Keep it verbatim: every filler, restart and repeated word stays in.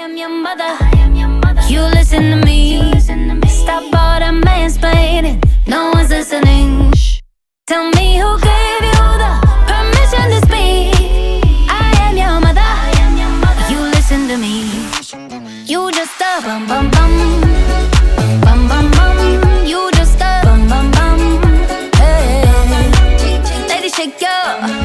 am your mother. You listen to me. Stop all the mansplaining. No one's listening. Shh. Tell me who gave you the permission to speak. I am your mother. You listen to me. You just a bum bum bum. Bum bum bum. You just a bum bum bum. Hey, lady, shake your